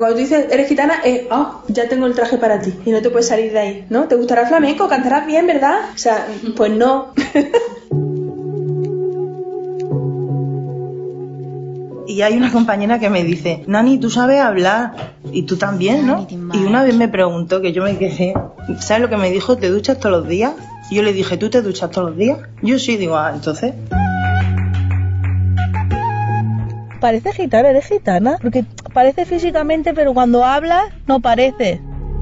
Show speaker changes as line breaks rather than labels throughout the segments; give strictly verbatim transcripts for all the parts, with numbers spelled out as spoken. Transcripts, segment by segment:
Cuando tú dices eres gitana, es, oh, ya tengo el traje para ti y no te puedes salir de ahí, ¿no? ¿Te gustará el flamenco? ¿Cantarás bien, verdad? O sea, pues no.
Y hay una compañera que me dice, Nani, tú sabes hablar, y tú también, ¿no? Y una vez me preguntó, que yo me quedé, ¿sabes lo que me dijo? ¿Te duchas todos los días? Y yo le dije, ¿tú te duchas todos los días? Yo sí, digo, ah, entonces...
Parece gitana, eres gitana, porque parece físicamente, pero cuando hablas no parece.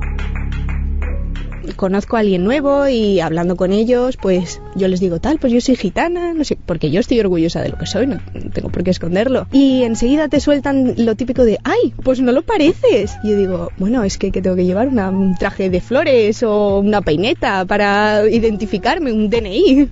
Conozco a alguien nuevo y hablando con ellos, pues yo les digo tal, pues yo soy gitana, no sé, porque yo estoy orgullosa de lo que soy, no tengo por qué esconderlo. Y enseguida te sueltan lo típico de, ¡ay, pues no lo pareces! Y yo digo, bueno, es que, que tengo que llevar una, un traje de flores o una peineta para identificarme, un D N I.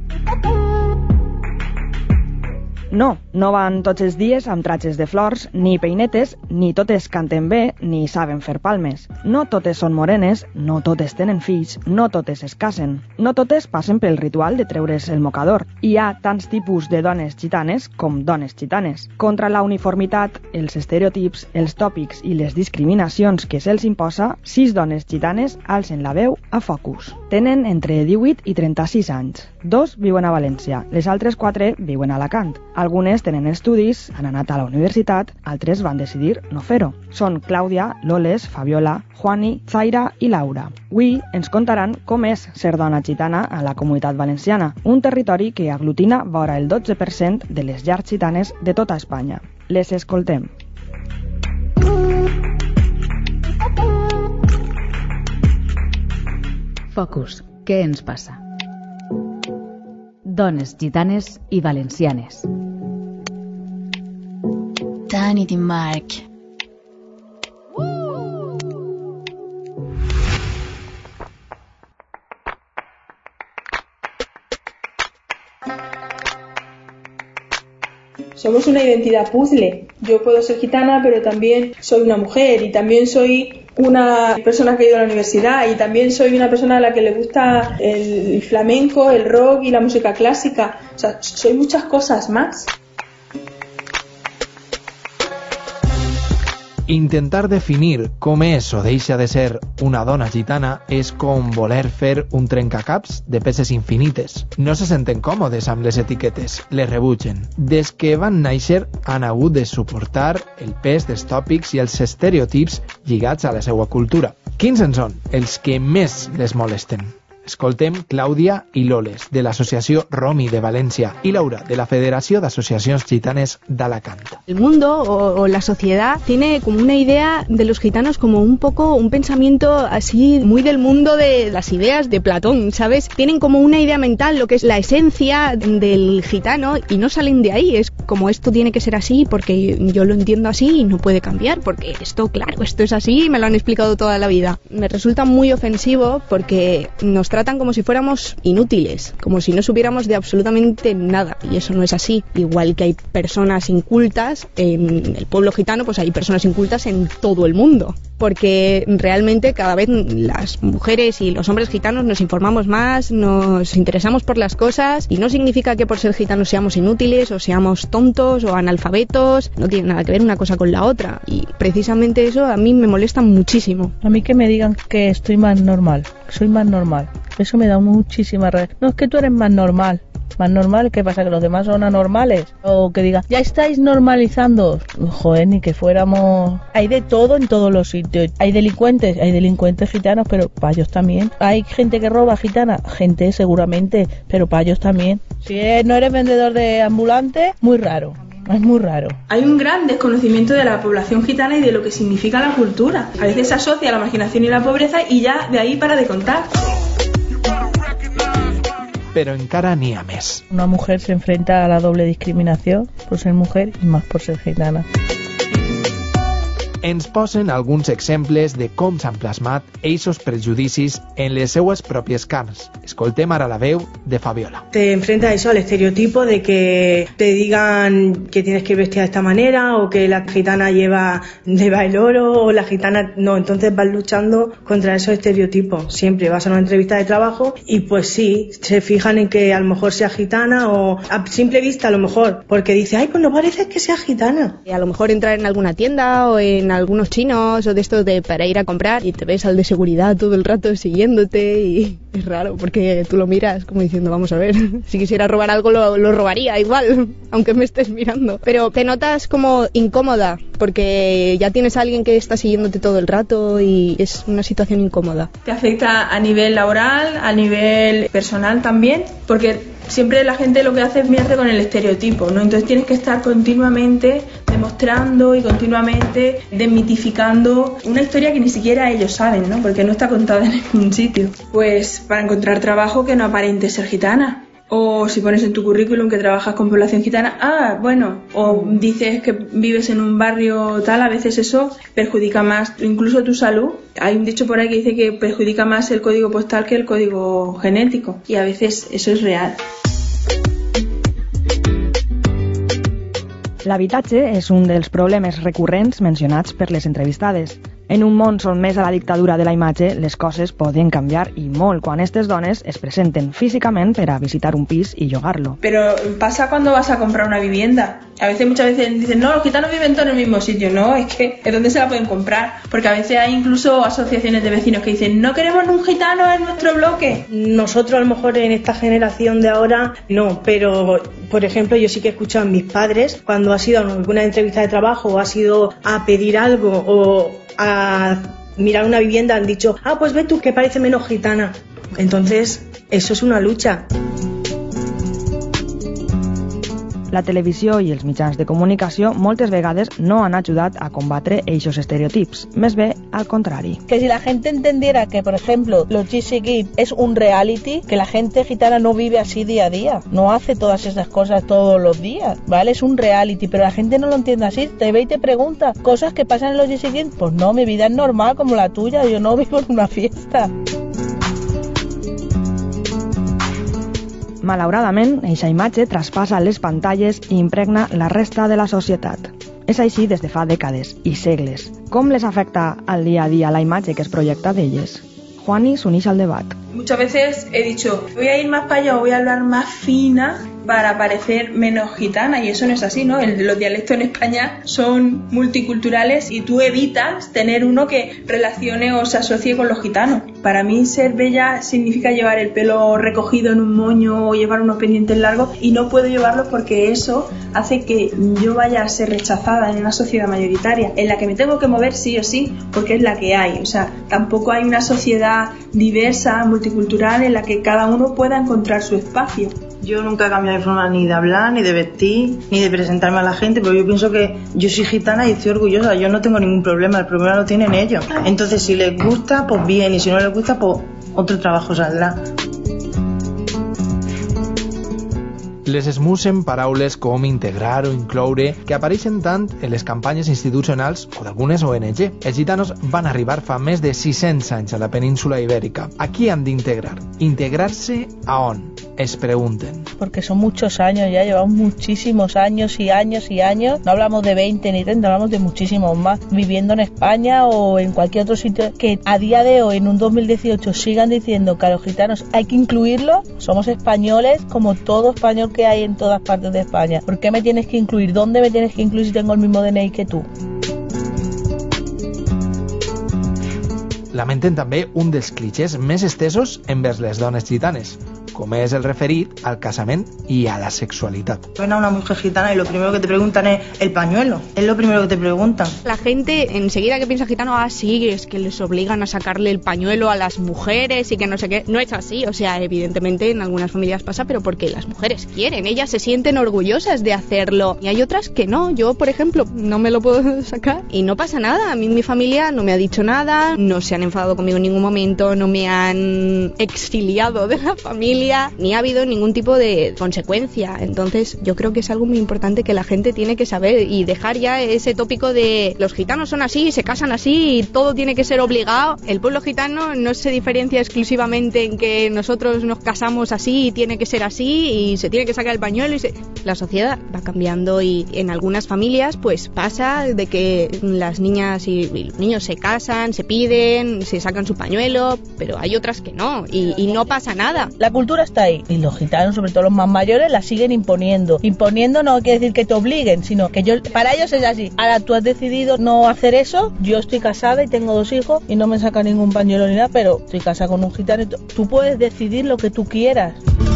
No, no van tots els dies amb tratges de flors, ni peinetes, ni totes canten bé, ni saben fer palmes. No totes són morenes, no totes tenen fills, no totes es casen. No totes passen pel ritual de treure's el mocador. Hi ha tants tipus de dones gitanes com dones gitanes. Contra la uniformitat, els estereotips, els tòpics i les discriminacions que se'ls imposa, sis dones gitanes alcen la veu a Focus. Tenen entre divuit i trenta-sis anys. Dos viuen a València, les altres quatre viuen a Alacant. Algunes tenen estudis, han anat a la universitat, altres van decidir no fer-ho. Són Clàudia, Loles, Fabiola, Juani, Zaira i Laura. Avui ens contaran com és ser dona gitana a la Comunitat Valenciana, un territori que aglutina vora el dotze per cent de les llars gitanes de tota Espanya. Les escoltem.
Focus. Què ens passa? Dones gitanes i valencianes.
Tanit i Marc.
Somos una identidad puzzle. Yo puedo ser gitana, pero también soy una mujer y también soy una persona que ha ido a la universidad y también soy una persona a la que le gusta el flamenco, el rock y la música clásica. O sea, soy muchas cosas más.
Intentar definir com és o deixa de ser una dona gitana és com voler fer un trencacaps de peces infinites. No se senten còmodes amb les etiquetes, les rebutgen. Des que van néixer han hagut de suportar el pes dels tòpics i els estereotips lligats a la seva cultura. Quins en són els que més les molesten? Escoltem Clàudia i Loles, de l'Associació Romi de València, y Laura, de la Federación de Asociaciones Gitanes de Alacant.
El mundo o, o la sociedad tiene como una idea de los gitanos como un poco un pensamiento así muy del mundo de las ideas de Platón, ¿sabes? Tienen como una idea mental, lo que es la esencia del gitano, y no salen de ahí. Es como esto tiene que ser así porque yo lo entiendo así y no puede cambiar, porque esto, claro, esto es así y me lo han explicado toda la vida. Me resulta muy ofensivo porque nos tratan como si fuéramos inútiles, como si no supiéramos de absolutamente nada, y eso no es así. Igual que hay personas incultas en el pueblo gitano, pues hay personas incultas en todo el mundo, porque realmente cada vez las mujeres y los hombres gitanos nos informamos más, nos interesamos por las cosas, y no significa que por ser gitanos seamos inútiles o seamos tontos o analfabetos, no tiene nada que ver una cosa con la otra, y precisamente eso a mí me molesta muchísimo.
A mí que me digan que estoy más normal, soy más normal, eso me da muchísima rabia. No, es que tú eres más normal. Más normal, ¿qué pasa? ¿Que los demás son anormales? O que digan, ya estáis normalizando. Joder, ni que fuéramos... Hay de todo en todos los sitios. Hay delincuentes, hay delincuentes gitanos, pero payos también. Hay gente que roba gitana, gente seguramente, pero payos también. Si no eres vendedor de ambulante, muy raro. Es muy raro.
Hay un gran desconocimiento de la población gitana y de lo que significa la cultura. A veces se asocia la marginación y la pobreza y ya de ahí para de contar.
Però encara n'hi ha més.
Una mujer se enfrenta a la doble discriminación por ser mujer y más por ser gitana.
Ens posen alguns exemples de com s'han plasmat eixos prejudicis en les seues pròpies carns. Escoltem ara la veu de Fabiola.
Te enfrentas a eso, al estereotipo de que te digan que tienes que vestir de esta manera, o que la gitana lleva, lleva el oro, o la gitana no. Entonces vas luchando contra esos estereotipos. Siempre vas a una entrevista de trabajo y pues sí, se fijan en que a lo mejor sea gitana, o a simple vista a lo mejor, porque dice, ay, pues no parece que sea gitana.
A lo mejor entrar en alguna tienda o en en algunos chinos o de esto de para ir a comprar y te ves al de seguridad todo el rato siguiéndote y es raro porque tú lo miras como diciendo, vamos a ver, si quisiera robar algo lo, lo robaría igual, aunque me estés mirando. Pero te notas como incómoda porque ya tienes a alguien que está siguiéndote todo el rato y es una situación incómoda.
Te afecta a nivel laboral, a nivel personal también, porque siempre la gente lo que hace es mirarte con el estereotipo, ¿no? Entonces tienes que estar continuamente demostrando y continuamente desmitificando una historia que ni siquiera ellos saben, ¿no? Porque no está contada en ningún sitio. Pues para encontrar trabajo que no aparente ser gitana. O si pones en tu currículum que trabajas con población gitana, ah, bueno, o dices que vives en un barrio tal, a veces eso perjudica más incluso tu salud. Hay un dicho por ahí que dice que perjudica más el código postal que el código genético, y a veces eso es real.
L'habitatge és un dels problemes recurrents mencionats per les entrevistades. En un món sotmès a la dictadura de la imatge, les coses poden canviar i molt quan aquestes dones es presenten físicament per a visitar un pis y llogarlo.
Pero pasa cuando vas a comprar una vivienda. A veces, muchas veces dicen, no, los gitanos viven todos en el mismo sitio. No, es que es donde se la pueden comprar. Porque a veces hay incluso asociaciones de vecinos que dicen, no queremos un gitano en nuestro bloque.
Nosotros a lo mejor en esta generación de ahora no, pero por ejemplo yo sí que he escuchado a mis padres cuando ha sido alguna entrevista de trabajo o ha sido a pedir algo o a mirar una vivienda, han dicho, ah, pues ve tú que parece menos gitana. Entonces eso es una lucha.
La televisió i els mitjans de comunicació moltes vegades no han ajudat a combatre eixos estereotips, més bé al contrari.
Que si la gente entendiera que, por ejemplo, los G C G es un reality, que la gente gitana no vive así día a día, no hace todas esas cosas todos los días, ¿vale? Es un reality, pero la gente no lo entiende así, te ve y te pregunta cosas que pasan en los G C G, pues no, mi vida es normal como la tuya, yo no vivo en una fiesta.
Malauradament, eixa imatge traspassa les pantalles i impregna la resta de la societat. És així des de fa dècades i segles. Com les afecta al dia a dia la imatge que es projecta d'elles? Juani s'uneix al debat.
Muchas veces he dicho, voy a ir más para allá o voy a hablar más fina para parecer menos gitana, y eso no es así, ¿no? El, los dialectos en España son multiculturales y tú evitas tener uno que relacione o se asocie con los gitanos. Para mí ser bella significa llevar el pelo recogido en un moño o llevar unos pendientes largos, y no puedo llevarlos porque eso hace que yo vaya a ser rechazada en una sociedad mayoritaria, en la que me tengo que mover sí o sí, porque es la que hay. O sea, tampoco hay una sociedad diversa, multicultural, en la que cada uno pueda encontrar su espacio.
Yo nunca he cambiado de forma ni de hablar, ni de vestir, ni de presentarme a la gente, pero yo pienso que yo soy gitana y estoy orgullosa, yo no tengo ningún problema, el problema lo tienen ellos. Entonces si les gusta, pues bien, y si no les gusta, pues otro trabajo saldrá.
Les esmussen paraules com integrar o incloure, que apareixen tant en les campanyes institucionals o d'algunes O N G. Els gitanos van arribar fa més de sis-cents anys a la península ibèrica. A qui han d'integrar? ¿Integrarse a on? Es pregunten.
Porque son muchos años ya, llevamos muchísimos años y años y años, no hablamos de veinte ni treinta, hablamos de muchísimos más, viviendo en España o en cualquier otro sitio, que a día de hoy, en un dos mil dieciocho, sigan diciendo que a los gitanos hay que incluirlos. Somos españoles como todo español que hay en todas partes de España. ¿Por qué me tienes que incluir? ¿Dónde me tienes que incluir si tengo el mismo D N I que tú?
Lamenten també un dels clichés més estesos envers les dones gitanes, com és el referit al casament y a la sexualidad.
Ven a una mujer gitana y lo primero que te preguntan es el pañuelo, es lo primero que te preguntan.
La gente enseguida que piensa gitano, ah sí, es que les obligan a sacarle el pañuelo a las mujeres y que no sé qué. No es así, o sea, evidentemente en algunas familias pasa, pero porque las mujeres quieren, ellas se sienten orgullosas de hacerlo, y hay otras que no. Yo, por ejemplo, no me lo puedo sacar y no pasa nada. A mí mi familia no me ha dicho nada, no se han enfadado conmigo en ningún momento, no me han exiliado de la familia, ni ha habido ningún tipo de consecuencia. Entonces yo creo que es algo muy importante que la gente tiene que saber y dejar ya ese tópico de los gitanos son así, se casan así y todo tiene que ser obligado. El pueblo gitano no se diferencia exclusivamente en que nosotros nos casamos así y tiene que ser así y se tiene que sacar el pañuelo y se... La sociedad va cambiando y en algunas familias pues pasa de que las niñas y, y los niños se casan, se piden, se sacan su pañuelo, pero hay otras que no y, y no pasa nada.
La cultura cultura está ahí. Y los gitanos, sobre todo los más mayores, la siguen imponiendo. Imponiendo no quiere decir que te obliguen, sino que yo, para ellos es así. Ahora tú has decidido no hacer eso, yo estoy casada y tengo dos hijos y no me saca ningún pañuelo ni nada, pero estoy casada con un gitano y tú puedes decidir lo que tú quieras.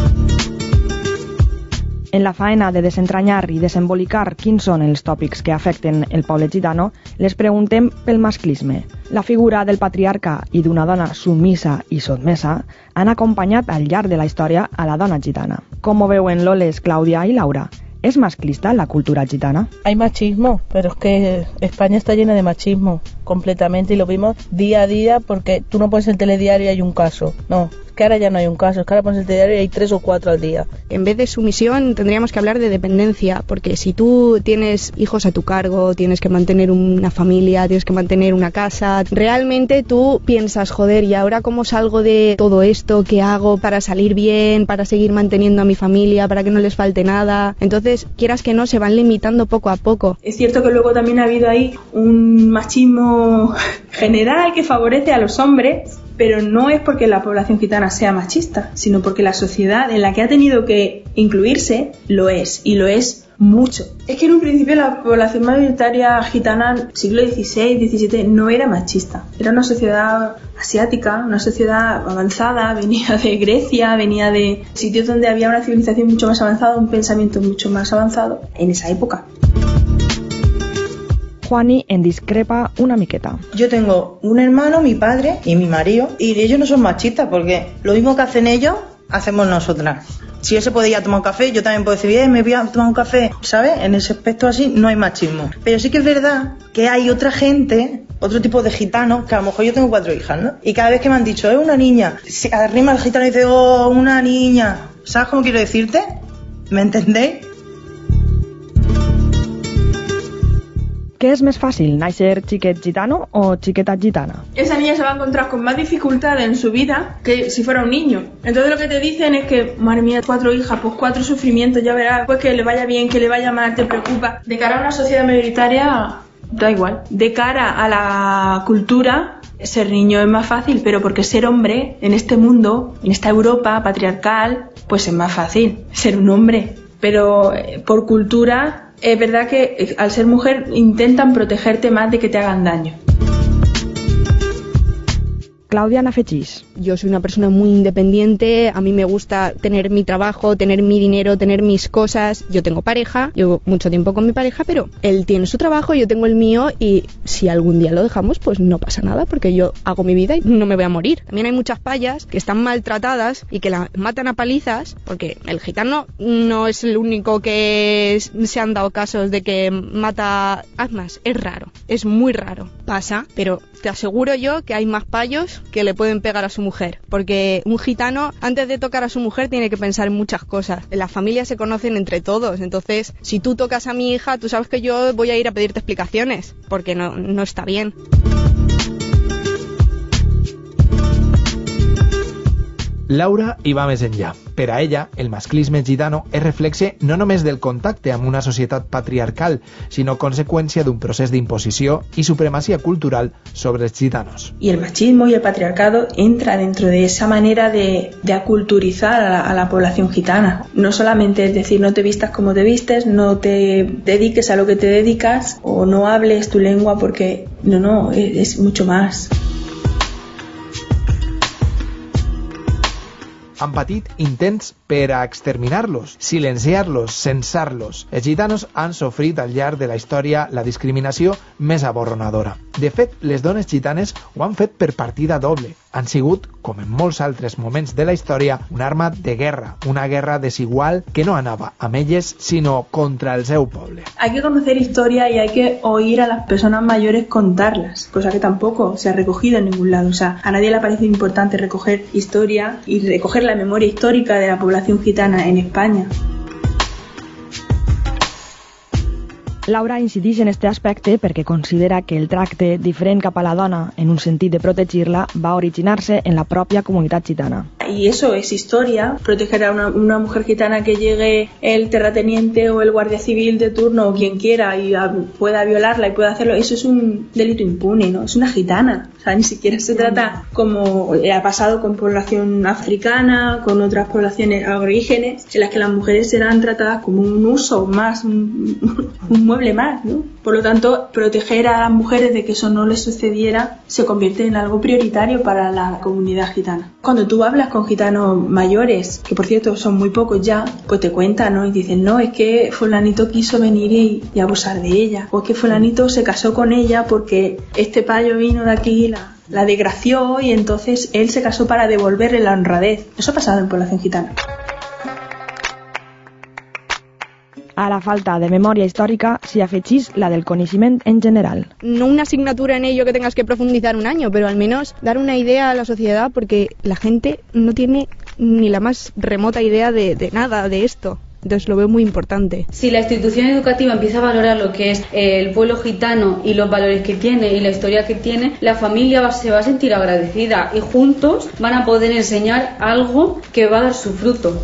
En la faena de desentranyar i desembolicar quins són els tòpics que afecten el poble gitano, les preguntem pel masclisme. La figura del patriarca i d'una dona submissa i sotmesa han acompanyat al llarg de la història a la dona gitana. Com ho veuen Loles, Clàudia i Laura? ¿Es masclista la cultura gitana?
Hay machismo, pero es que España está llena de machismo, completamente, y lo vimos día a día, porque tú no pones el telediario y hay un caso. No, es que ahora ya no hay un caso, es que ahora pones el telediario y hay tres o cuatro al día.
En vez de sumisión tendríamos que hablar de dependencia, porque si tú tienes hijos a tu cargo, tienes que mantener una familia, tienes que mantener una casa, realmente tú piensas, joder, ¿y ahora cómo salgo de todo esto? ¿Qué hago para salir bien, para seguir manteniendo a mi familia, para que no les falte nada? Entonces, quieras que no, se van limitando poco a poco.
Es cierto que luego también ha habido ahí un machismo general que favorece a los hombres, pero no es porque la población gitana sea machista, sino porque la sociedad en la que ha tenido que incluirse lo es, y lo es mucho. Es que en un principio la población mayoritaria gitana, siglo dieciséis, diecisiete, no era machista. Era una sociedad asiática, una sociedad avanzada, venía de Grecia, venía de sitios donde había una civilización mucho más avanzada, un pensamiento mucho más avanzado en esa época.
Juani en discrepa una miqueta.
Yo tengo un hermano, mi padre y mi marido, y ellos no son machistas porque lo mismo que hacen ellos, hacemos nosotras. Si él se puede ir a tomar un café, yo también puedo decir, bien, me voy a tomar un café, ¿sabes? En ese aspecto así no hay machismo. Pero sí que es verdad que hay otra gente, otro tipo de gitanos, que a lo mejor yo tengo cuatro hijas, ¿no? Y cada vez que me han dicho, es una niña, se arrima el gitano y dice, oh, una niña. ¿Sabes cómo quiero decirte? ¿Me entendéis?
Què és més fàcil, néixer xiquet gitano o xiqueta gitana?
Esa niña se va a encontrar con más dificultades en su vida que si fuera un niño. Entonces lo que te dicen es que, madre mía, cuatro hijas, pues cuatro sufrimientos, ya verás, pues que le vaya bien, que le vaya mal, te preocupa. De cara a una sociedad mayoritaria, da igual. De cara a la cultura, ser niño es más fácil, pero porque ser hombre en este mundo, en esta Europa patriarcal, pues es más fácil ser un hombre. Pero eh, por cultura, es verdad que al ser mujer intentan protegerte más de que te hagan daño.
Clàudia n'afegeix.
Yo soy una persona muy independiente, a mí me gusta tener mi trabajo, tener mi dinero, tener mis cosas. Yo tengo pareja, llevo mucho tiempo con mi pareja, pero él tiene su trabajo, yo tengo el mío, y si algún día lo dejamos, pues no pasa nada, porque yo hago mi vida y no me voy a morir. También hay muchas payas que están maltratadas y que la matan a palizas, porque el gitano no es el único que es, se han dado casos de que mata asmas. Es raro, es muy raro. Pasa, pero te aseguro yo que hay más payos que le pueden pegar a su mujer, porque un gitano antes de tocar a su mujer tiene que pensar en muchas cosas. En la familia se conocen entre todos, entonces si tú tocas a mi hija, tú sabes que yo voy a ir a pedirte explicaciones, porque no, no está bien.
Laura hi va més enllà. Per a ella, el masclisme gitano és reflexe no només del contacte amb una societat patriarcal, sinó conseqüència d'un procés d'imposició i supremacia cultural sobre els gitanos.
Y el machismo y el patriarcado entra dentro de esa manera de, de aculturizar a la, a la población gitana. No solamente es decir, no te vistas como te vistes, no te dediques a lo que te dedicas o no hables tu lengua, porque no, no, es, es mucho más.
Han patit intents per a exterminar-los, silenciar-los, censar-los. Els gitanos han sofrit al llarg de la història la discriminació més aborronadora. De fet, les dones gitanes ho han fet per partida doble. Han sigut, com en molts altres moments de la història, una arma de guerra, una guerra desigual que no anava amb elles, sinó contra el seu poble.
Hay que conocer historia y hay que oír a las personas mayores contarlas, cosa que tampoco se ha recogido en ningún lado. O sea, a nadie le ha parecido importante recoger historia y recoger la memoria histórica de la población gitana en España.
Laura incideix en este aspecte perquè considera que el tracte diferent cap a la dona en un sentit de protegir-la va originar-se en la pròpia comunitat gitana.
Y eso es historia. Proteger a una, una mujer gitana que llegue el terrateniente o el guardia civil de turno o quien quiera y a, pueda violarla y pueda hacerlo, eso es un delito impune, ¿no? Es una gitana. O sea, ni siquiera se trata como ha pasado con población africana, con otras poblaciones aborígenes, en las que las mujeres serán tratadas como un uso más, un, un mueble más, ¿no? Por lo tanto, proteger a las mujeres de que eso no les sucediera se convierte en algo prioritario para la comunidad gitana. Cuando tú hablas con gitanos mayores, que por cierto son muy pocos ya, pues te cuentan, ¿no? Y dicen, no, es que fulanito quiso venir y, y abusar de ella, o es que fulanito se casó con ella porque este payo vino de aquí, la, la desgració y entonces él se casó para devolverle la honradez. Eso ha pasado en población gitana.
A la falta de memòria històrica s'hi afegís la del coneixement en general.
No una asignatura en ello que tengas que profundizar un año, pero al menos dar una idea a la sociedad, porque la gente no tiene ni la más remota idea de, de nada de esto. Entonces lo veo muy importante.
Si la institución educativa empieza a valorar lo que es el pueblo gitano y los valores que tiene y la historia que tiene, la familia va, se va a sentir agradecida y juntos van a poder enseñar algo que va a dar su fruto.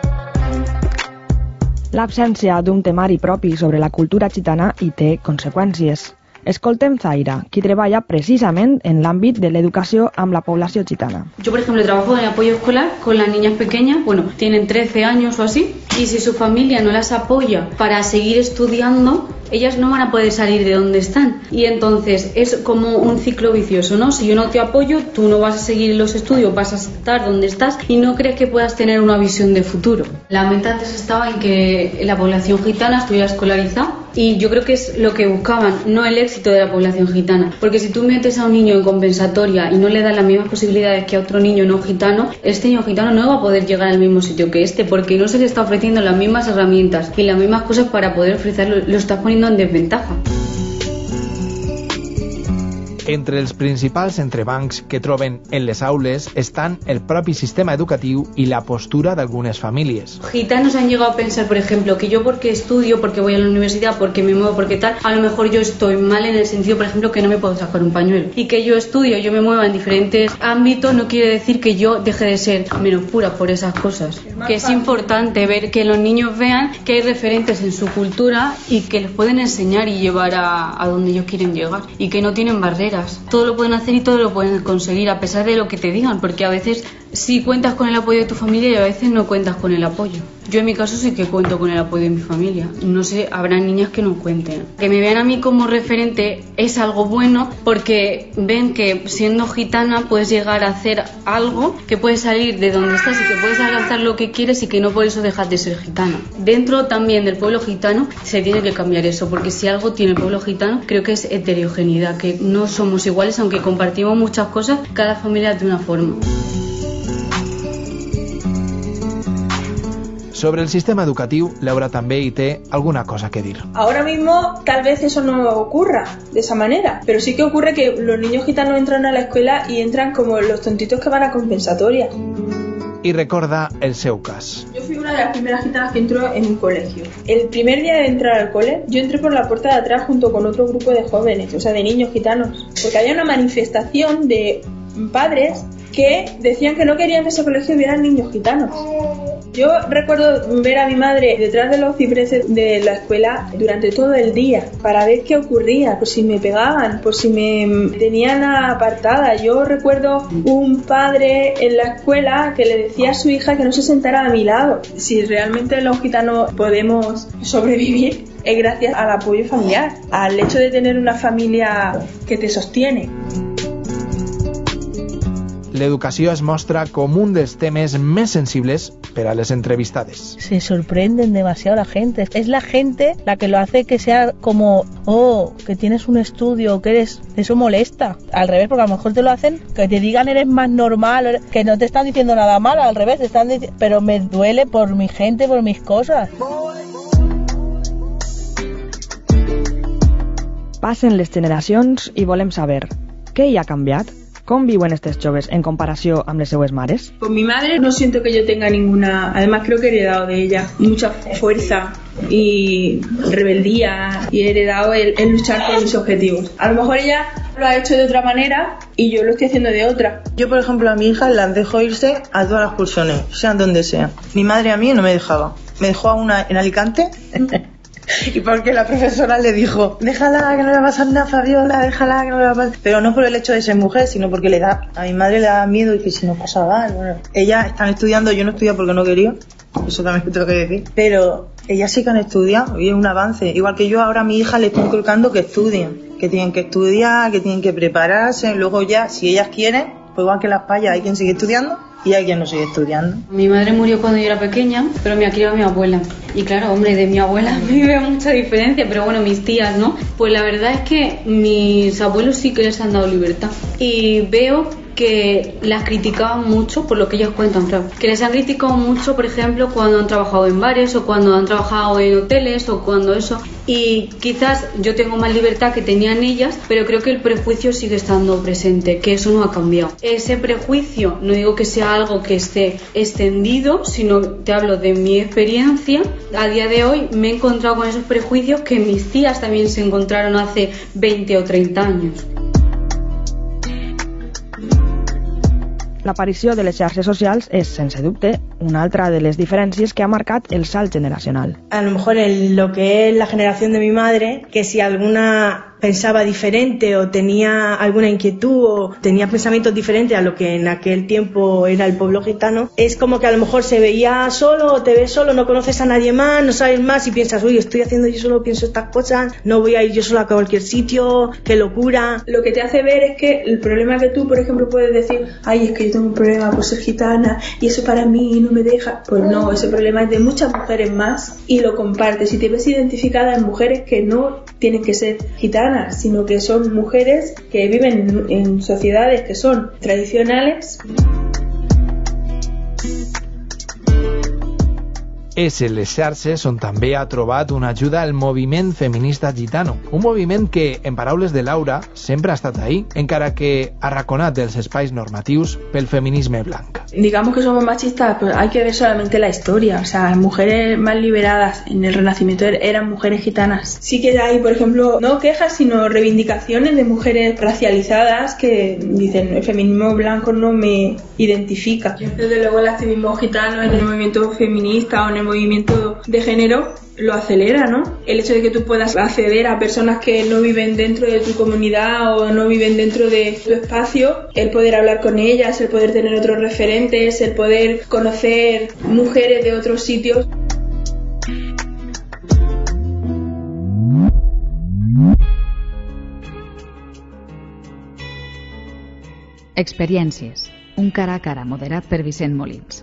L'absència d'un temari propi sobre la cultura gitana hi té conseqüències. Escoltem Zaira, qui treballa precisament en l'àmbit de l'educació amb la població gitana.
Yo, por ejemplo, trabajo en el apoyo escolar con las niñas pequeñas, bueno, tienen trece años o así, y si su familia no las apoya para seguir estudiando, ellas no van a poder salir de donde están. Y entonces es como un ciclo vicioso, ¿no? Si yo no te apoyo, tú no vas a seguir los estudios, vas a estar donde estás y no crees que puedas tener una visión de futuro. La meta antes estaba en que la población gitana estuviera escolarizada, y yo creo que es lo que buscaban, no el éxito de la población gitana. Porque si tú metes a un niño en compensatoria y no le das las mismas posibilidades que a otro niño no gitano, este niño gitano no va a poder llegar al mismo sitio que este, porque no se le está ofreciendo las mismas herramientas y las mismas cosas para poder ofrecerlo, lo estás poniendo en desventaja.
Entre els principals entrebancs que troben en les aules estan el propi sistema educatiu i la postura d'algunes famílies.
Gitanos han llegado a pensar, por ejemplo, que yo porque estudio, porque voy a la universidad, porque me muevo, porque tal, a lo mejor yo estoy mal en el sentido, por ejemplo, que no me puedo sacar un pañuelo. Y que yo estudio, yo me mueva en diferentes ámbitos, no quiere decir que yo deje de ser menos pura por esas cosas. Que es importante ver que los niños vean que hay referentes en su cultura y que les pueden enseñar y llevar a, a donde ellos quieren llegar. Y que no tienen barreras. Todo lo pueden hacer y todo lo pueden conseguir a pesar de lo que te digan, porque a veces sí cuentas con el apoyo de tu familia y a veces no cuentas con el apoyo. Yo en mi caso sí que cuento con el apoyo de mi familia. No sé, habrá niñas que no cuenten. Que me vean a mí como referente es algo bueno, porque ven que siendo gitana puedes llegar a hacer algo, que puedes salir de donde estás y que puedes alcanzar lo que quieres y que no por eso dejas de ser gitana. Dentro también del pueblo gitano se tiene que cambiar eso, porque si algo tiene el pueblo gitano creo que es heterogeneidad, que no somos iguales aunque compartimos muchas cosas, cada familia de una forma.
Sobre el sistema educatiu, Laura també hi té alguna cosa que dir.
Ahora mismo tal vez eso no ocurra de esa manera, pero sí que ocurre que los niños gitanos entran a la escuela y entran como los tontitos que van a compensatoria.
Y recorda el seu cas.
Yo fui una de las primeras gitanas que entró en un colegio. El primer día de entrar al cole, yo entré por la puerta de atrás junto con otro grupo de jóvenes, o sea, de niños gitanos, porque había una manifestación de padres que decían que no querían que ese colegio hubiera niños gitanos. Yo recuerdo ver a mi madre detrás de los cipreses de la escuela durante todo el día para ver qué ocurría, por si me pegaban, por si me tenían apartada. Yo recuerdo un padre en la escuela que le decía a su hija que no se sentara a mi lado. Si realmente los gitanos podemos sobrevivir es gracias al apoyo familiar, al hecho de tener una familia que te sostiene.
L'educació es mostra com un dels temes més sensibles per a les entrevistades.
Se sorprenden demasiado la gente. Es la gente la que lo hace que sea como, oh, que tienes un estudio, que eres... Eso molesta. Al revés, porque a lo mejor te lo hacen, que te digan eres más normal, que no te están diciendo nada malo, al revés, te están diciendo... Pero me duele por mi gente, por mis cosas.
Passen les generacions i volem saber què hi ha canviat. Com viuen estes joves en comparació amb les seues mares?
Con mi madre no siento que yo tenga ninguna, además creo que he heredado de ella mucha fuerza y rebeldía y he heredado el, el luchar por mis objetivos. A lo mejor ella lo ha hecho de otra manera y yo lo estoy haciendo de otra.
Yo, por ejemplo, a mi hija las dejo irse a todas las excursiones, sean donde sean. Mi madre a mí no me dejaba. Me dejó a una en Alicante y porque la profesora le dijo, déjala que no le va a pasar nada, Fabiola, déjala que no le va a pasar. Pero no por el hecho de ser mujer, sino porque le da, a mi madre le da miedo y que si no pasaba algo. Bueno, ellas están estudiando, yo no estudié porque no quería, eso también tengo que decir, pero ellas sí que han estudiado y es un avance. Igual que yo ahora a mi hija le estoy inculcando que estudien, que tienen que estudiar, que tienen que prepararse, luego ya, si ellas quieren, pues igual que las payas hay quien sigue estudiando y hay quien no sigue estudiando.
Mi madre murió cuando yo era pequeña, pero me ha criado mi abuela. Y claro, hombre, de mi abuela me veo mucha diferencia, pero bueno, mis tías, ¿no? Pues la verdad es que mis abuelos sí que les han dado libertad. Y veo que las criticaban mucho por lo que ellos cuentan, claro. Que les han criticado mucho, por ejemplo, cuando han trabajado en bares o cuando han trabajado en hoteles o cuando eso. Y quizás yo tengo más libertad que tenían ellas, pero creo que el prejuicio sigue estando presente, que eso no ha cambiado. Ese prejuicio, no digo que sea algo que esté extendido, sino te hablo de mi experiencia. A día de hoy me he encontrado con esos prejuicios que mis tías también se encontraron hace veinte o treinta años.
L'aparició de les xarxes socials és, sense dubte, una altra de les diferències que ha marcat el salt generacional.
A lo mejor en lo que es la generación de mi madre, que si alguna pensaba diferente o tenía alguna inquietud o tenía pensamientos diferentes a lo que en aquel tiempo era el pueblo gitano, es como que a lo mejor se veía solo o te ves solo, no conoces a nadie más, no sabes más y piensas, uy, estoy haciendo yo solo, pienso estas cosas, no voy a ir yo solo a cualquier sitio, qué locura.
Lo que te hace ver es que el problema que tú, por ejemplo, puedes decir, ay, es que yo tengo un problema por ser gitana y eso para mí no me deja. Pues no, ese problema es de muchas mujeres más y lo compartes. Si te ves identificada en mujeres que no tienen que ser gitanas, sino que son mujeres que viven en sociedades que son tradicionales.
És en les xarxes on també ha trobat una ajuda al moviment feminista gitano, un moviment que, en paraules de Laura, sempre ha estat ahí, encara que arraconat dels espais normatius pel feminisme blanc.
Digamos que somos machistas, pero hay que ver solamente la historia. O sea, las mujeres más liberadas en el Renacimiento eran mujeres gitanas. Sí que hay, por ejemplo, no quejas, sino reivindicaciones de mujeres racializadas que dicen, el feminismo blanco no me identifica. Desde luego el activismo gitano en el movimiento feminista o en el movimiento de género lo acelera, ¿no? El hecho de que tú puedas acceder a personas que no viven dentro de tu comunidad o no viven dentro de tu espacio, el poder hablar con ellas, el poder tener otros referentes, el poder conocer mujeres de otros sitios.
Experiències. Un cara a cara moderat per Vicent Molins.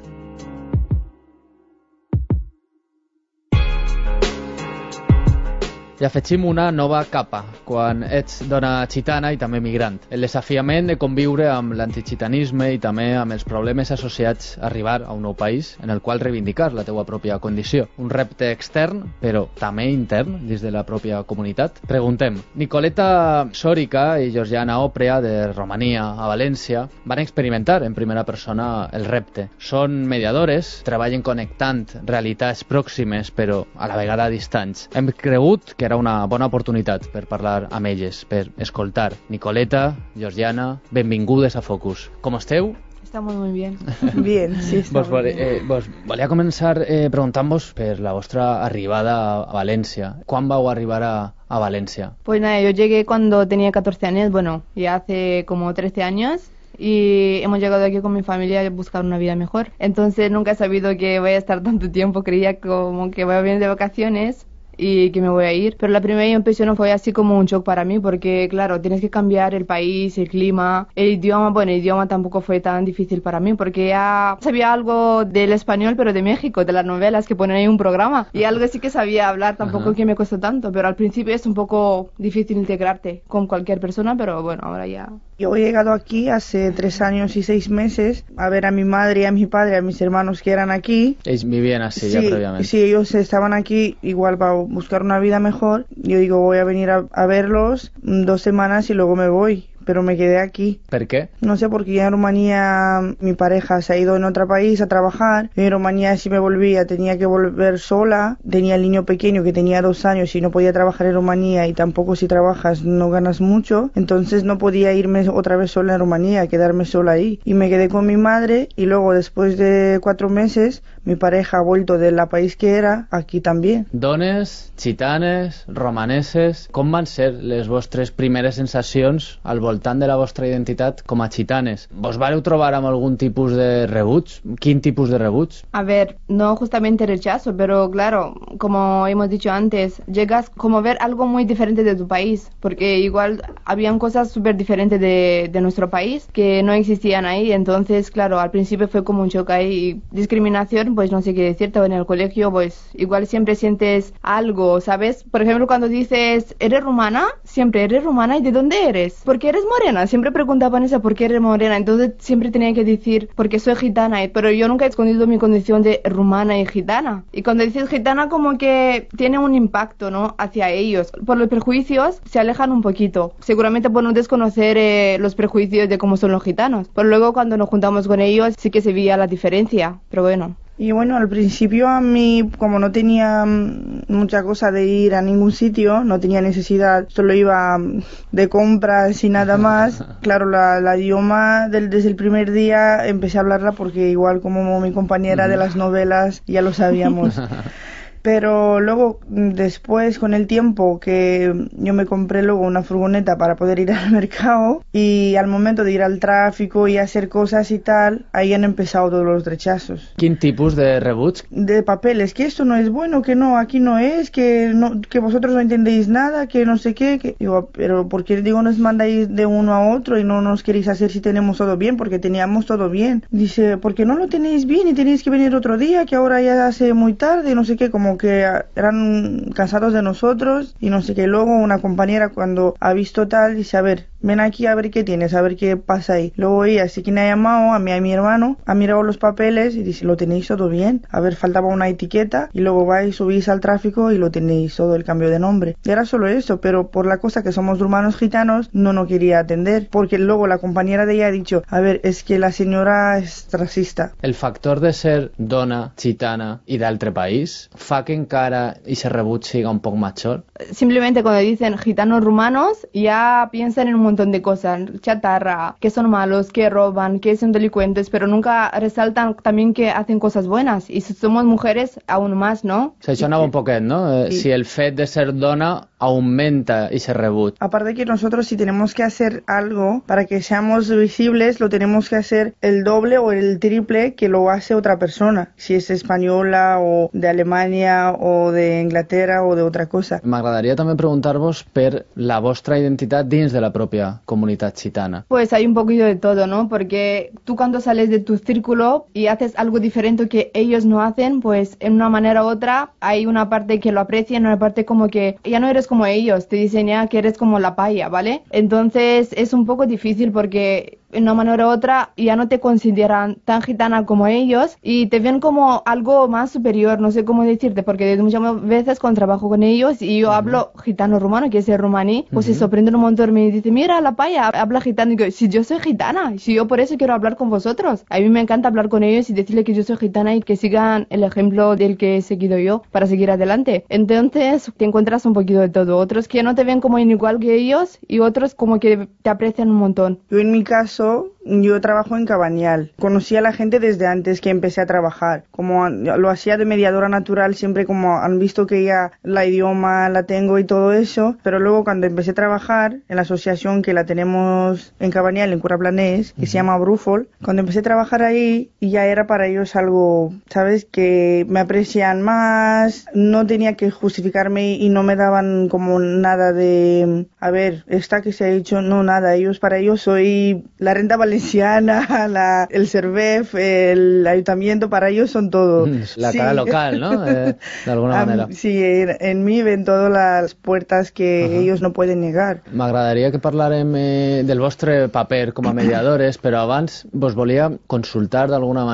I afegim una nova capa, quan ets dona gitana i també migrant. El desafiament de conviure amb l'antigitanisme i també amb els problemes associats a arribar a un nou país en el qual reivindicar la teua pròpia condició. Un repte extern, però també intern, dins de la pròpia comunitat. Preguntem, Nicoleta Sòrica i Georgiana Oprea, de Romania a València, van experimentar en primera persona el repte. Són mediadores, treballen connectant realitats pròximes però a la vegada distants. Hem cregut que era una bona oportunitat per parlar amb elles, per escoltar. Nicoleta, Georgiana, benvingudes a Focus. Com esteu?
Estamos muy bien. Bien, sí, estamos
vos,
bien.
Eh, vos volia començar eh, preguntant-vos per la vostra arribada a València. Quan vau arribar a, a València?
Pues nada, yo llegué cuando tenía catorce años, bueno, ya hace como trece años. Y hemos llegado aquí con mi familia a buscar una vida mejor. Entonces nunca he sabido que voy a estar tanto tiempo. Creía como que voy a venir de vacaciones y que me voy a ir, pero la primera impresión fue así como un shock para mí, porque claro, tienes que cambiar el país, el clima, el idioma. Bueno, el idioma tampoco fue tan difícil para mí, porque ya sabía algo del español, pero de México, de las novelas que ponen ahí un programa, y algo sí que sabía hablar, tampoco uh-huh. que me costó tanto, pero al principio es un poco difícil integrarte con cualquier persona, pero bueno, ahora ya...
Yo he llegado aquí hace tres años y seis meses a ver a mi madre y a mi padre, a mis hermanos que eran aquí.
Ellos vivían así
sí,
ya previamente.
Sí, ellos estaban aquí igual para buscar una vida mejor. Yo digo, voy a venir a, a verlos dos semanas y luego me voy. pero me quedé aquí.
¿Por qué?
No sé, porque ya en Rumanía mi pareja se ha ido en otro país a trabajar. En Rumanía si me volvía tenía que volver sola. Tenía el niño pequeño que tenía dos años y no podía trabajar en Rumanía, y tampoco si trabajas no ganas mucho. Entonces no podía irme otra vez sola en Rumanía, quedarme sola ahí. Y me quedé con mi madre, y luego después de cuatro meses mi pareja ha vuelto del país que era aquí también.
Dones, gitanes, romaneses, com van ser les vostres primeres sensacions al voltant de la vostra identitat com a gitanes? Vos vareu trobar amb algun tipus de rebuig? Quin tipus de rebuig?
A ver, no justamente rechazo, pero claro, como hemos dicho antes, llegas como a ver algo muy diferente de tu país, porque igual habían cosas súper diferentes de, de nuestro país que no existían ahí. Entonces, claro, al principio fue como un shock ahí. Discriminación, pues no sé qué decirte, en el colegio pues igual siempre sientes algo, ¿sabes? Por ejemplo, cuando dices, ¿eres rumana? Siempre, ¿eres rumana? ¿Y de dónde eres? ¿Por qué eres morena? Siempre preguntaban eso, ¿por qué eres morena? Entonces siempre tenía que decir, porque soy gitana, pero yo nunca he escondido mi condición de rumana y gitana. Y cuando dices gitana, como que tiene un impacto, ¿no?, hacia ellos. Por los prejuicios se alejan un poquito, seguramente por no desconocer eh, los prejuicios de cómo son los gitanos. Pero luego cuando nos juntamos con ellos sí que se veía la diferencia, pero bueno.
Y bueno, al principio a mí, como no tenía mucha cosa de ir a ningún sitio, no tenía necesidad, solo iba de compras y nada más. Claro, la, la idioma del, desde el primer día empecé a hablarla porque igual como mi compañera de las novelas ya lo sabíamos. Pero luego, después, con el tiempo, que yo me compré luego una furgoneta para poder ir al mercado, y al momento de ir al tráfico y hacer cosas y tal, ahí han empezado todos los rechazos.
Quin tipus de rebuig?
De papeles, que esto no es bueno, que no, aquí no es, que no, que vosotros no entendéis nada, que no sé qué, que digo, pero ¿por qué digo nos mandáis de uno a otro y no nos queréis hacer si tenemos todo bien? Porque teníamos todo bien. Dice, ¿por qué no lo tenéis bien y tenéis que venir otro día, que ahora ya hace muy tarde, no sé qué, como que eran cansados de nosotros y no sé qué. Luego una compañera, cuando ha visto tal, dice, a ver, ven aquí a ver qué tienes, a ver qué pasa ahí. Luego ella sí que me ha llamado a mí, a mi hermano, ha mirado los papeles y dice, lo tenéis todo bien. A ver, faltaba una etiqueta, y luego vais, subís al tráfico y lo tenéis todo, el cambio de nombre. Y era solo eso, pero por la cosa que somos rumanos gitanos, no nos quería atender, porque luego la compañera de ella ha dicho, a ver, es que la señora es racista.
El factor de ser dona, gitana i d'altre país fa que encara i se rebuig siga un poc major.
Simplemente cuando dicen gitanos rumanos ya piensan en un montón de cosas, chatarra, que son malos, que roban, que son delincuentes, pero nunca resaltan también que hacen cosas buenas, y si somos mujeres aún más, ¿no?
Se això anava un poquet, no? Eh,
Sí.
Si el fet de ser dona aumenta i se rebuig.
Aparte que nosotros, si tenemos que hacer algo para que seamos visibles, lo tenemos que hacer el doble o el triple que lo hace otra persona, si es española o de Alemania o de Inglaterra o de otra cosa.
M'agradaria també preguntar-vos per la vostra identitat dins de la pròpia comunitat gitana.
Pues hay un poquito de todo, ¿no? Porque tú cuando sales de tu círculo y haces algo diferente que ellos no hacen, pues en una manera u otra hay una parte que lo aprecian, una parte como que ya no eres como ellos, te dicen ya que eres como la paya, ¿vale? Entonces es un poco difícil porque de una manera u otra ya no te consideran tan gitana como ellos y te ven como algo más superior, no sé cómo decirte, porque muchas veces cuando trabajo con ellos y yo uh-huh. hablo gitano rumano, que es el rumaní, pues uh-huh. se sorprenden un montón, me dicen, mira, la paya habla gitano, y digo, si yo soy gitana, si yo por eso quiero hablar con vosotros. A mí me encanta hablar con ellos y decirle que yo soy gitana y que sigan el ejemplo del que he seguido yo para seguir adelante. Entonces te encuentras un poquito de todo, otros que no te ven como igual que ellos y otros como que te aprecian un montón.
Yo en mi caso, yo trabajo en Cabanyal. Conocí a la gente desde antes que empecé a trabajar. Como lo hacía de mediadora natural, siempre como han visto que ya la idioma la tengo y todo eso. Pero luego cuando empecé a trabajar en la asociación que la tenemos en Cabanyal, en Curaplanés, que uh-huh. se llama Brufol, cuando empecé a trabajar ahí, ya era para ellos algo, ¿sabes? Que me aprecian más, no tenía que justificarme y no me daban como nada de, a ver, esta que se ha hecho, no, nada. Ellos, para ellos soy la renta valenciana, la, el Cervef, el ayuntamiento, para ellos son todo.
La
sí.
cara local, ¿no? Eh, de alguna
um,
manera.
Sí, en, en mí ven todas las puertas que uh-huh. ellos no pueden negar.
M'agradaria que parlàrem eh, del vostre paper com a mediadores, però abans vos volia consultar d'alguna manera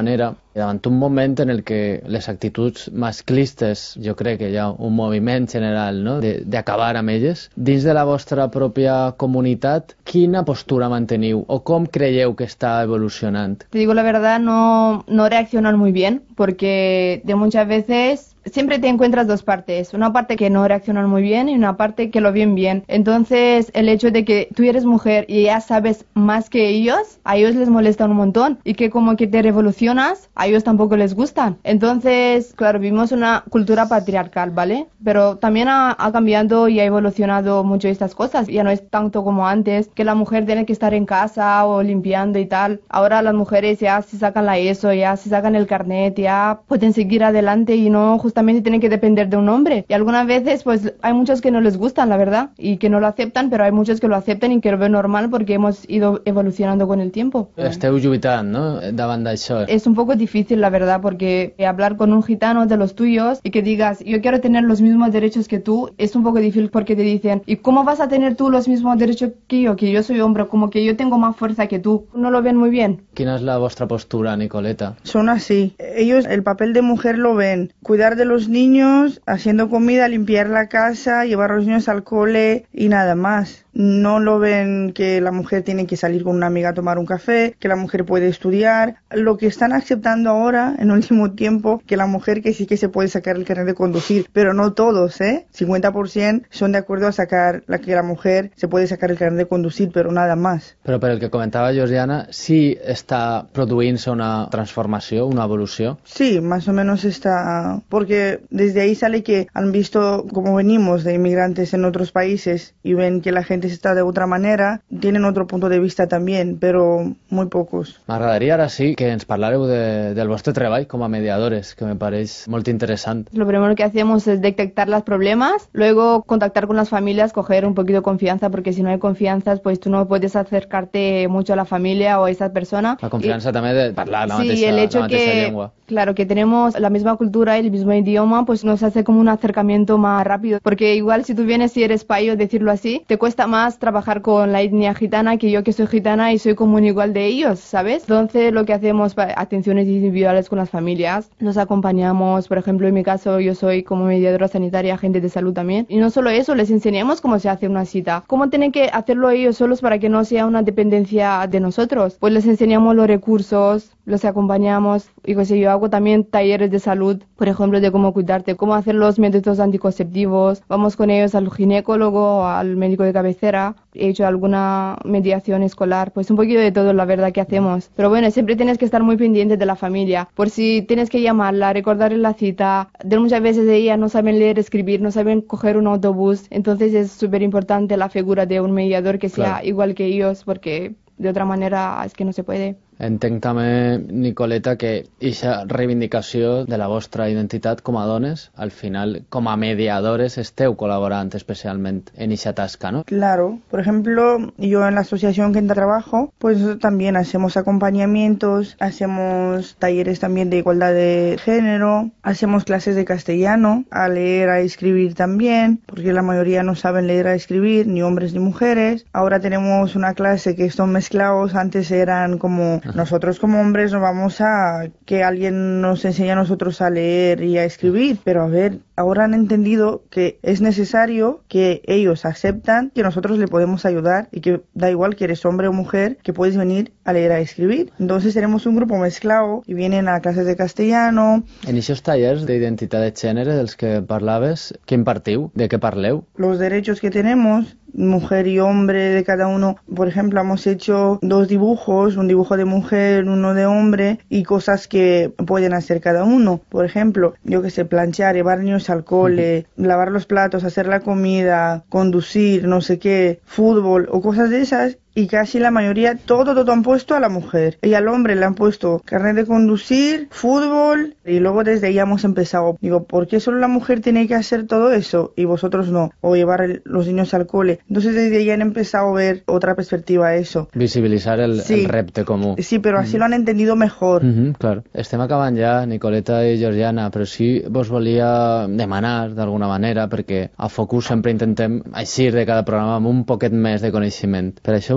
I davant un moment en el que les actituds masclistes, jo crec que hi ha un moviment general, no?, d'acabar amb elles, dins de la vostra pròpia comunitat, quina postura manteniu o com creieu que està evolucionant?
Te digo la verdad, no, no reaccionan muy bien, porque de muchas veces siempre te encuentras dos partes, una parte que no reaccionan muy bien y una parte que lo ven bien. Entonces, el hecho de que tú eres mujer y ya sabes más que ellos, a ellos les molesta un montón, y que como que te revolucionas, a ellos tampoco les gustan. Entonces, claro, vivimos una cultura patriarcal, ¿vale? Pero también ha, ha cambiado y ha evolucionado mucho estas cosas. Ya no es tanto como antes, que la mujer tiene que estar en casa o limpiando y tal. Ahora las mujeres ya se sacan la ESO, ya se sacan el carnet, ya pueden seguir adelante y no justamente tienen que depender de un hombre. Y algunas veces pues hay muchos que no les gustan, la verdad, y que no lo aceptan, pero hay muchos que lo aceptan y que lo ven normal porque hemos ido evolucionando con el tiempo.
Esteu lluitant, no?, davant d'això.
Es un poco difícil, la verdad, porque hablar con un gitano de los tuyos y que digas, yo quiero tener los mismos derechos que tú, es un poco difícil porque te dicen, ¿y cómo vas a tener tú los mismos derechos que yo? Que yo soy hombre, como que yo tengo más fuerza que tú. No lo ven muy bien.
Quina és la vostra postura, Nicoleta?
Son así. Ellos el papel de mujer lo ven. Cuidar de los niños, haciendo comida, limpiar la casa, llevar a los niños al cole y nada más. No lo ven que la mujer tiene que salir con una amiga a tomar un café, que la mujer puede estudiar. Lo que están aceptando ahora, en último tiempo, que la mujer que sí que se puede sacar el carnet de conducir, pero no todos, ¿eh? cincuenta por ciento son de acuerdo a sacar la que la mujer se puede sacar el carnet de conducir, pero nada más.
Però per el que comentava Georgiana, sí està produint-se una transformació, una evolució?
Sí, más o menos está, porque desde ahí sale que han visto cómo venimos de inmigrantes en otros países y ven que la gente está de otra manera, tienen otro punto de vista también, pero muy pocos.
M'agradaria ara sí que ens parlareu de, del vostre treball com a mediadores, que me pareix molt interessant.
Lo primero que hacemos es detectar los problemas, luego contactar con las familias, coger un poquito de confianza, porque si no hay confianza, pues tú no puedes acercarte mucho a la familia o a esa persona.
La confiança y, també de parlar la,
sí,
mateixa,
el hecho
la mateixa
que,
llengua.
Claro, que tenemos la misma cultura y el mismo idioma, pues nos hace como un acercamiento más rápido, porque igual si tú vienes y eres payo, decirlo así, te cuesta más trabajar con la etnia gitana que yo que soy gitana y soy común igual de ellos, ¿sabes? Entonces lo que hacemos, atenciones individuales con las familias, los acompañamos, por ejemplo en mi caso yo soy como mediadora sanitaria, agente de salud también, y no solo eso, les enseñamos cómo se hace una cita, cómo tienen que hacerlo ellos solos para que no sea una dependencia de nosotros, pues les enseñamos los recursos, los acompañamos, y pues yo hago también talleres de salud, por ejemplo, de cómo cuidarte, cómo hacer los métodos anticonceptivos, vamos con ellos al ginecólogo, al médico de cabecera, he hecho alguna mediación escolar, pues un poquito de todo, la verdad, que hacemos. Pero bueno, siempre tienes que estar muy pendiente de la familia, por si tienes que llamarla, recordarle la cita, de muchas veces ellas no saben leer, escribir, no saben coger un autobús, entonces es súper importante la figura de un mediador que sea claro, igual que ellos, porque de otra manera es que no se puede.
Entenc també, Nicoleta, que aquesta reivindicació de la vostra identitat com a dones, al final, com a mediadores, esteu colaborant especialment en aquesta tasca, ¿no?
Claro. Por ejemplo, yo en la asociación que trabajo, pues también hacemos acompañamientos, hacemos talleres también de igualdad de género, hacemos clases de castellano, a leer, a escribir también, porque la mayoría no saben leer a escribir, ni hombres ni mujeres. Ahora tenemos una clase que son mezclados, antes eran como... Nosotros como hombres no vamos a que alguien nos enseñe a nosotros a leer y a escribir, pero a ver, ahora han entendido que es necesario que ellos aceptan que nosotros le podemos ayudar y que da igual que eres hombre o mujer, que puedes venir a leer a escribir. Entonces tenemos un grupo mezclado y vienen a clases de castellano.
En esos talleres d'identitat de gènere dels que parlaves, què impartiu? De què parleu?
Los derechos que tenemos, mujer y hombre de cada uno. Por ejemplo, hemos hecho dos dibujos, un dibujo de mujer, uno de hombre, y cosas que pueden hacer cada uno. Por ejemplo, yo que sé, planchar, llevar niños al cole, uh-huh. lavar los platos, hacer la comida, conducir, no sé qué, fútbol o cosas de esas. Y casi la mayoría, todo, todo han puesto a la mujer. Y al hombre le han puesto carnet de conducir, fútbol, y luego desde ahí hemos empezado. Digo, ¿por qué solo la mujer tiene que hacer todo eso y vosotros no? O llevar el, los niños al cole. Entonces desde ahí han empezado a ver otra perspectiva a eso.
Visibilitzar el, sí. el repte comú.
Sí, però així mm. lo han entendido mejor.
Mm-hmm, claro. Estem acabant ja, Nicoleta i Georgiana, però sí vos volia demanar d'alguna manera, perquè a Focus sempre intentem eixir de cada programa amb un poquet més de coneixement. Per això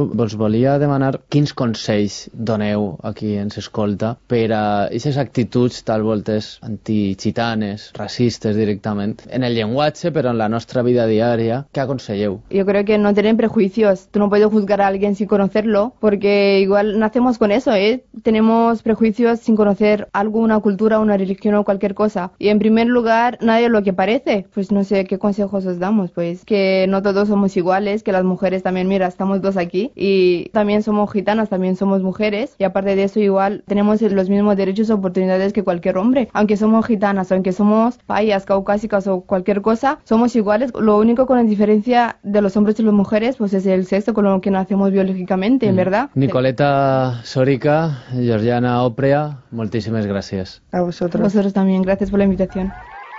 jo vos volia demanar quins consells doneu a qui ens escolta per a aquestes actituds tal voltes antichitanes, racistes directament, en el llenguatge, però en la nostra vida diària. ¿Qué aconselleu?
Yo creo que no tener prejuicios. Tú no puedes juzgar a alguien sin conocerlo, porque igual nacemos con eso, ¿eh? Tenemos prejuicios sin conocer algo, una cultura, una religión o cualquier cosa. Y en primer lugar, nadie es lo que parece. Pues no sé qué consejos os damos, pues que no todos somos iguales, que las mujeres también, mira, estamos dos aquí y también somos gitanas, también somos mujeres y aparte de eso igual tenemos los mismos derechos y oportunidades que cualquier hombre. Aunque somos gitanas, aunque somos payas, caucásicas o cualquier cosa, somos iguales. Lo único con la diferencia de los hombres y las mujeres pues es el sexo con lo que nacemos biológicamente, mm. ¿verdad?
Nicoleta Sorica, Georgiana Oprea, moltíssimes gràcies.
A vosotros. A vosotros también, gracias por la invitación.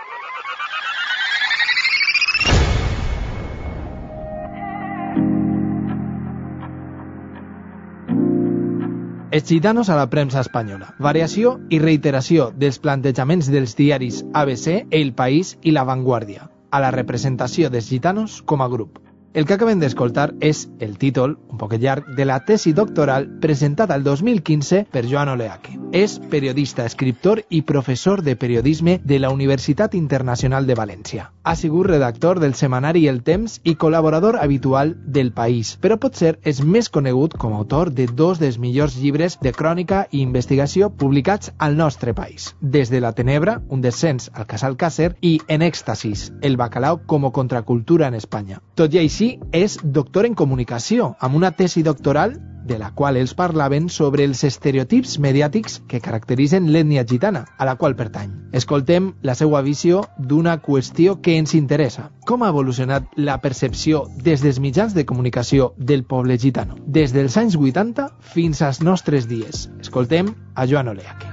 Els gitanos a la premsa espanyola. Variació i reiteració dels plantejaments dels diaris A B C, El País i La Vanguardia a la representació dels gitanos com a grup. El que acabem d'escoltar és el títol, un poc llarg, de la tesi doctoral presentada el dos mil quinze per Joan Oleaque. És periodista, escriptor i professor de periodisme de la Universitat Internacional de València. Ha sigut redactor del setmanari El Temps i col·laborador habitual del País, però potser és més conegut com a autor de dos dels millors llibres de crònica i investigació publicats al nostre país. Des de la tenebra, un descens al casal Càcer, i En èxtasis, el bacalao com a contracultura en Espanya. Tot i així, és doctor en comunicació, amb una tesi doctoral de la qual ells parlaven sobre els estereotips mediàtics que caracteritzen l'ètnia gitana, a la qual pertany. Escoltem la seva visió d'una qüestió que ens interessa. Com ha evolucionat la percepció des dels mitjans de comunicació del poble gitano, des dels anys vuitanta fins als nostres dies? Escoltem a Joan Oleaque.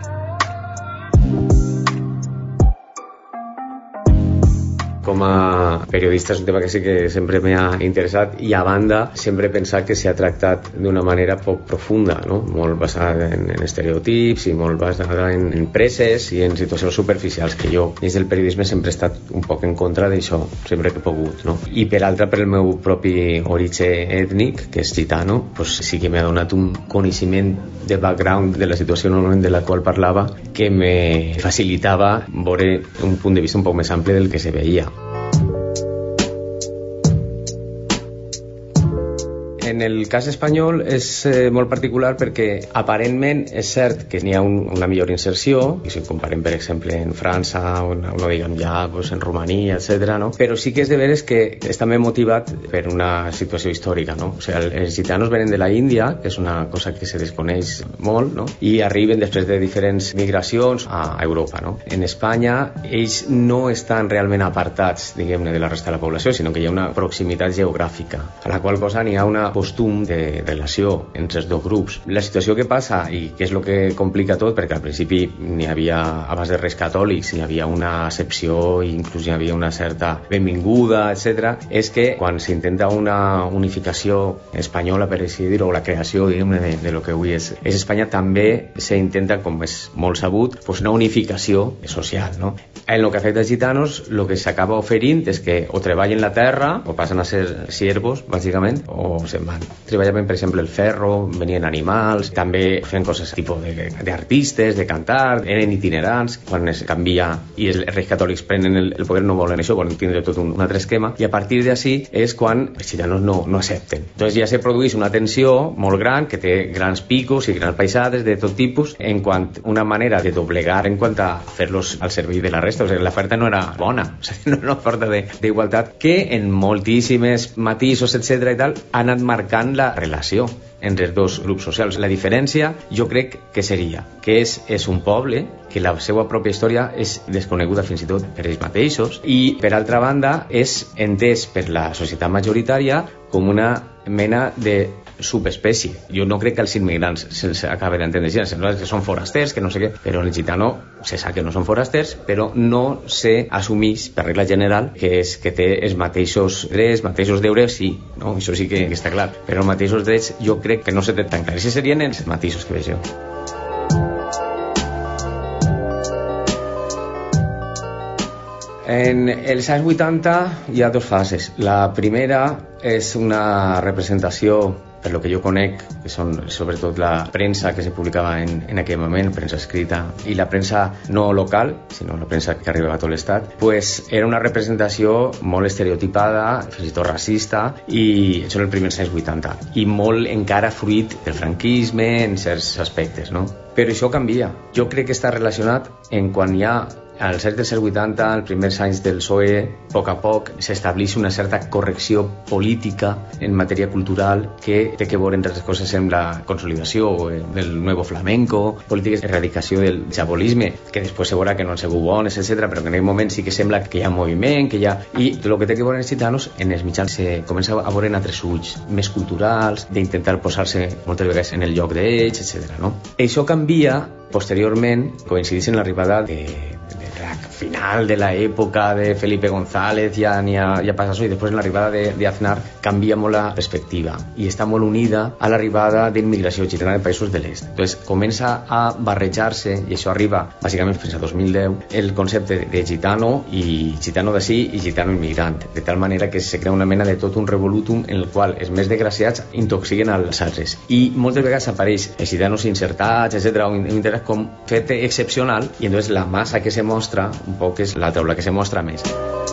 Com a periodista és un tema que sí que sempre m'ha interessat i a banda sempre he pensat que s'ha tractat d'una manera poc profunda, no? Molt basada en, en estereotips i molt basada en, en preses i en situacions superficials que jo des del periodisme sempre he estat un poc en contra d'això, sempre que he pogut, no? I per altra, per el meu propi origen ètnic, que és gitano, pues sí que m'ha donat un coneixement de background de la situació normalment de la qual parlava que me facilitava veure un punt de vista un poc més ample del que se veia. En el cas espanyol és eh, molt particular perquè aparentment és cert que n'hi ha un, una millor inserció, i si comparem per exemple en França o no, no diguem ja pues, en Romania, etcètera, no? Però sí que és de veres que és també motivat per una situació històrica, no? O sigui, els gitanos venen de la Índia, que és una cosa que se desconeix molt, no? I arriben després de diferents migracions a Europa, no? En Espanya ells no estan realment apartats, diguem-ne, de la resta de la població, sinó que hi ha una proximitat geogràfica, a la qual cosa n'hi ha una costum de relació entre els dos grups. La situació que passa, i que és el que complica tot, perquè al principi n'hi havia, abans de Reis Catòlics, n'hi havia una accepció, inclús hi havia una certa benvinguda, etcètera, és que quan s'intenta una unificació espanyola, per així dir-ho, o la creació, diguem-ne, de, de lo que avui és, és Espanya, també s'intenta, com és molt sabut, pues una unificació social, no? En el que afecta als gitanos, el que s'acaba oferint és que o treballen la terra, o passen a ser siervos, bàsicament, o se'n van. Treballaven, per exemple, el ferro, venien animals, també feien coses tipus d'artistes, de cantar, eren itinerants. Quan es canvia i els reis catòlics prenen el, el poder, no volen això, volen tindre tot un, un altre esquema, i a partir d'ací és quan els gitanos no, no accepten. Entonces ja se produeix una tensió molt gran, que té grans picos i grans paisades de tot tipus, en quant una manera de doblegar en quant a fer-los al servei de la resta. O sigui, l'oferta no era bona, o sigui, no era una oferta d'igualtat que en moltíssimes matisos, etcètera i tal, ha anat marcant la relació entre els dos grups socials. La diferència jo crec que seria que és, és un poble que la seva pròpia història és desconeguda fins i tot per ells mateixos i per altra banda és entès per la societat majoritària com una mena de subespècie. Jo no crec que els immigrants se'ls acaben d'entendre així, sembla que són forasters, que no sé què, però el gitano se sap que no són forasters, però no se assumeix per regla general que és que té els mateixos drets, mateixos deures, sí, no? Això sí que, que està clar, però els mateixos drets jo crec que no se té tan clar. Aquests serien els matisos que vegeu. En els anys vuitanta hi ha dues fases. La primera és una representació, per lo que jo conec, que són sobretot la premsa que se publicava en, en aquell moment, premsa escrita, i la premsa no local, sinó la premsa que arribava a tot l'estat, pues era una representació molt estereotipada, fins i tot racista, i això en els primers anys vuitanta, i molt encara fruit del franquisme en certs aspectes, no? Però això canvia. Jo crec que està relacionat en quan hi ha als anys dels vuitanta, als primers anys del P S O E, a poc a poc s'estableix una certa correcció política en matèria cultural que té que veure, entre altres coses, amb la consolidació del nuevo flamenco, polítiques d'erradicació del jabolisme, que després se veurà que no han sigut bones, etcètera, però que en aquell moment sí que sembla que hi ha moviment, que hi ha... I el que té que veure els gitanos, en els mitjans se comença a veure en altres ulls, més culturals, d'intentar posar-se moltes vegades en el lloc d'ells, etcètera, no? Això canvia posteriorment, coincideix en l'arribada de final de la època de Felipe González, ja, ja, ja passa això, i després en l'arribada de, de Aznar canvia molt la perspectiva i està molt unida a l'arribada d'immigració gitana de països de l'est. Entonces comença a barrejar-se, i això arriba bàsicament fins a dos mil deu, el concepte de gitano i gitano d'ací i gitano immigrant, de tal manera que se crea una mena de tot un revolutum en el qual els més desgraciats intoxiguen als altres, i moltes vegades apareix els gitanos insertats, etcètera, un interès com fet excepcional, i entonces la massa que se mostra un poc és la taula que se mostra més.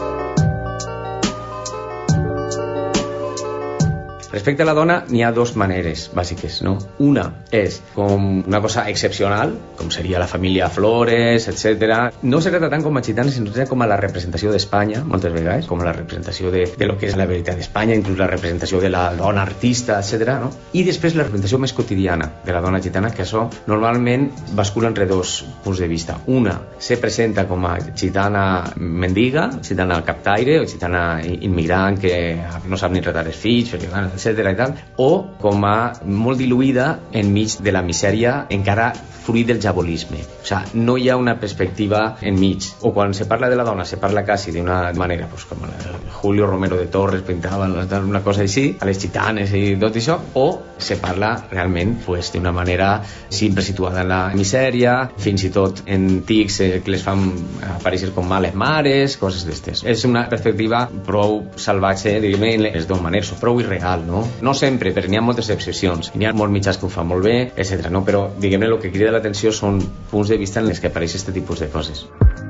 Respecte a la dona, n'hi ha dues maneres bàsiques, no? Una és com una cosa excepcional, com seria la família Flores, etcètera. No se trata tant com a gitana, sinó com a la representació d'Espanya, moltes vegades, com a la representació de, de lo que és la veritat d'Espanya, inclús la representació de la dona artista, etcètera, no? I després la representació més quotidiana de la dona gitana, que això normalment bascula entre dos punts de vista. Una, se presenta com a gitana mendiga, gitana captaire, o gitana immigrant que no sap ni tratar els fills, etcètera, etcètera i tal, o com a molt diluïda enmig de la misèria encara fruit del jabolisme. O sigui, no hi ha una perspectiva enmig. O quan se parla de la dona, se parla quasi d'una manera, pues, com Julio Romero de Torres pintava una cosa així, a les gitanes i tot això, o se parla realment pues, d'una manera sempre situada en la misèria, fins i tot en tics eh, que les fan aparèixer com males mares, coses d'estes. És una perspectiva prou salvatge, diguem, en les dues maneres, o prou irreal, no? No sempre, però n'hi ha moltes excepcions. N'hi ha molts mitjans que ho fan molt bé, etcètera. No? Però, diguem-ne, el que crida l'atenció són punts de vista en els que apareix aquest tipus de coses.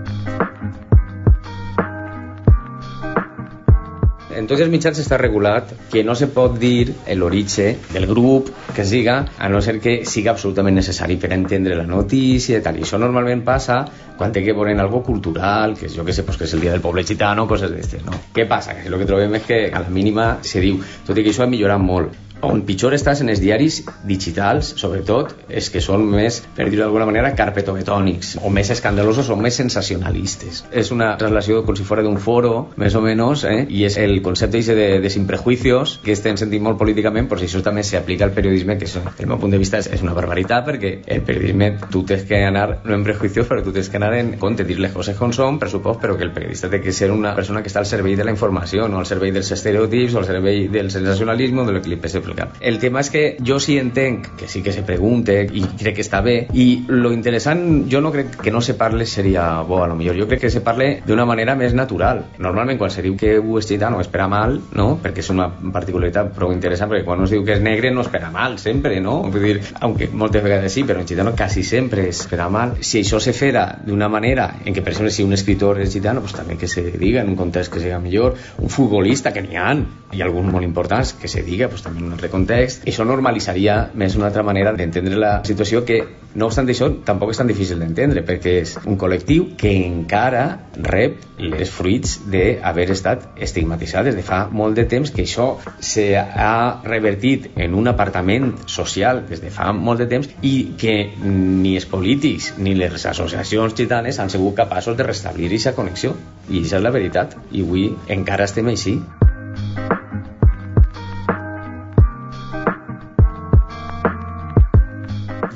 En tots els mitjans està regulat que no se pot dir l'origen del grup que siga, a no ser que siga absolutament necessari per entendre la notícia i tal. I això normalment passa quan té que veure en algo cultural, que és, jo que sé, pues, que és el dia del poble gitano, coses d'estes, no? Què passa? Que el que trobem és que a la mínima se diu, tot i que això ha millorat molt. On pitjor estàs en els diaris digitals, sobretot, és que són més, per dir-ho d'alguna manera, carpetobetònics, o més escandalosos o més sensacionalistes. És una traslació com si fora d'un foro, més o menys, eh? I és el concepte de, de sin prejuicios, que estem sentint molt políticament, però si això també s'aplica al periodisme, que això, del meu punt de vista, és, és una barbaritat, perquè el periodisme, tu tens que anar, no en prejuicios, però tu tens que anar en compte, dir les coses com són, per supost, però que el periodista té que ser una persona que està al servei de la informació, no al servei dels estereotips, o al servei del sensacionalisme, de lo que li pese. El tema és que jo sí entenc que sí que se pregunte i crec que està bé, i lo interessant, jo no crec que no se parle seria bo, a lo millor, jo crec que se parle d'una manera més natural. Normalment quan se diu que u és gitano espera mal, no? Perquè és una particularitat prou interessant, perquè quan es diu que és negre no espera mal sempre, no? Vull dir, aunque moltes vegades sí, però en gitano quasi sempre espera mal. Si això se fera d'una manera en què, per exemple, si un escritor és gitano, pues també que se diga en un context que siga millor, un futbolista, que n'hi ha, i alguns molt importants, que se diga, pues també en un altre context. Això normalitzaria més una altra manera d'entendre la situació, que no obstant això tampoc és tan difícil d'entendre, perquè és un col·lectiu que encara rep els fruits d'haver estat estigmatitzat des de fa molt de temps, que això s'ha revertit en un apartament social des de fa molt de temps, i que ni els polítics ni les associacions gitanes han sigut capaços de restablir aquesta connexió, i això és la veritat, i avui encara estem així.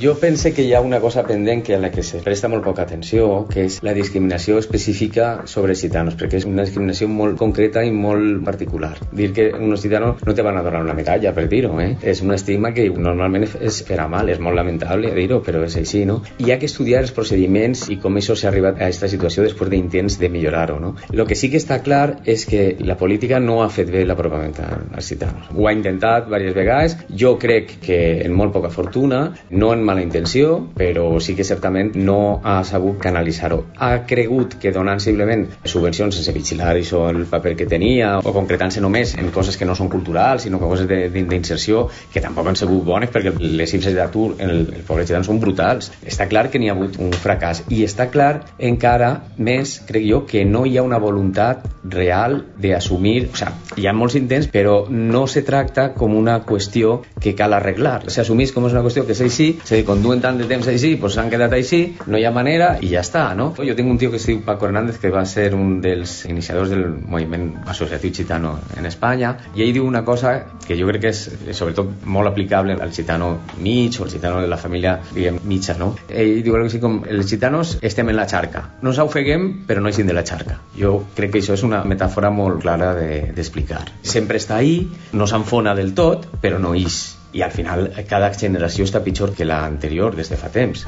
Jo pense que hi ha una cosa pendent que a la que se presta molt poca atenció, que és la discriminació específica sobre gitanos, perquè és una discriminació molt concreta i molt particular. Dir que unos gitanos no te van a donar una medalla per dir-ho, eh? És un estigma que normalment es farà mal, és molt lamentable dir-ho, però és així, no? I hi ha que estudiar els procediments i com això s'ha arribat a aquesta situació després d'intents de millorar-ho, no? Lo que sí que està clar és que la política no ha fet bé l'apropament als gitanos. Ho ha intentat diverses vegades, jo crec que en molt poca fortuna, no en mala intenció, però sí que certament no ha sabut canalitzar-ho. Ha cregut que donant simplement subvencions sense vigilar això el paper que tenia, o concretant-se només en coses que no són culturals, sinó que coses d'inserció que tampoc han sigut bones, perquè les xifres d'atur en el, el poble gitano són brutals. Està clar que n'hi ha hagut un fracàs, i està clar encara més, crec jo, que no hi ha una voluntat real d'assumir, o sigui, hi ha molts intents, però no se tracta com una qüestió que cal arreglar. S'assumís com és una qüestió que és així, és a dir, quan duen tant de temps així, doncs s'han quedat així, no hi ha manera i ja està, no? Jo tinc un tio que es diu Paco Hernández, que va ser un dels iniciadors del moviment associatiu gitano en Espanya, i ell diu una cosa que jo crec que és sobretot molt aplicable al gitano mig o al gitano de la família, diguem, mitja, no? Ell diu alguna cosa com els gitanos estem en la xarca, no ens ofeguem però no eixim de la xarca. Jo crec que això és una metàfora molt clara d'explicar. De, sempre està ahí, no s'enfona del tot, però no ix. I al final cada generació està pitjor que l'anterior des de fa temps.